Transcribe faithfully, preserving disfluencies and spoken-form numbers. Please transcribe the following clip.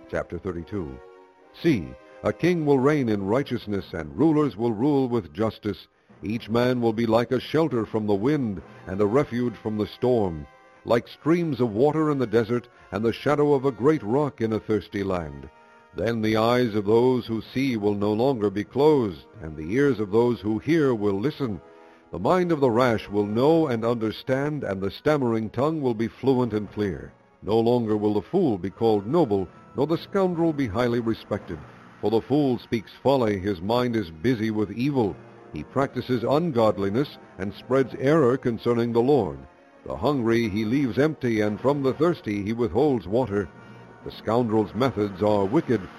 Chapter thirty-two. See, a king will reign in righteousness, and rulers will rule with justice. Each man will be like a shelter from the wind, and a refuge from the storm, like streams of water in the desert, and the shadow of a great rock in a thirsty land. Then the eyes of those who see will no longer be closed, and the ears of those who hear will listen. The mind of the rash will know and understand, and the stammering tongue will be fluent and clear. No longer will the fool be called noble, nor the scoundrel be highly respected. For the fool speaks folly, his mind is busy with evil. He practices ungodliness, and spreads error concerning the Lord. The hungry he leaves empty, and from the thirsty he withholds water. The scoundrel's methods are wicked,